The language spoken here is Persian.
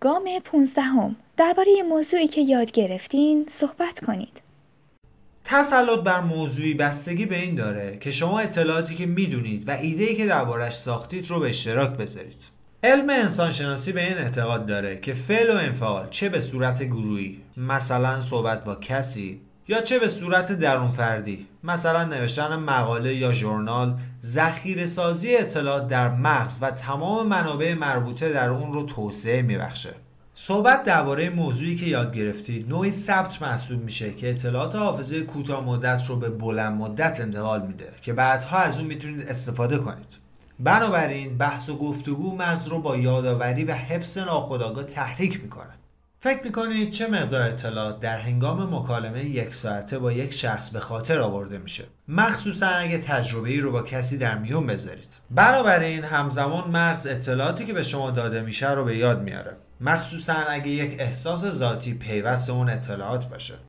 گام 15 درباره موضوعی که یاد گرفتین صحبت کنید. تسلط بر موضوعی بستگی به این داره که شما اطلاعاتی که میدونید و ایده‌ای که دربارش ساختید رو به اشتراک بذارید. علم انسانشناسی به این اعتقاد داره که فعل و انفعال چه به صورت گروهی، مثلا صحبت با کسی، یا چه به صورت درون فردی، مثلا نوشتن مقاله یا ژورنال، ذخیره سازی اطلاعات در مغز و تمام منابع مربوطه در اون رو توسعه میبخشه. صحبت درباره موضوعی که یاد گرفتید نوعی ثبت محسوب میشه که اطلاعات حافظه کوتاه مدت رو به بلند مدت انتقال میده که بعدها از اون میتونید استفاده کنید. بنابراین بحث و گفتگو مغز رو با یادآوری و حفظ ناخودآگاه تحریک میکنه. فکر میکنید چه مقدار اطلاعات در هنگام مکالمه 1 ساعته با یک شخص به خاطر آورده میشه، مخصوصا اگه تجربه‌ای رو با کسی در میون بذارید. بنابراین همزمان مغز اطلاعاتی که به شما داده میشه رو به یاد میاره، مخصوصا اگه یک احساس ذاتی پیوست اون اطلاعات باشه.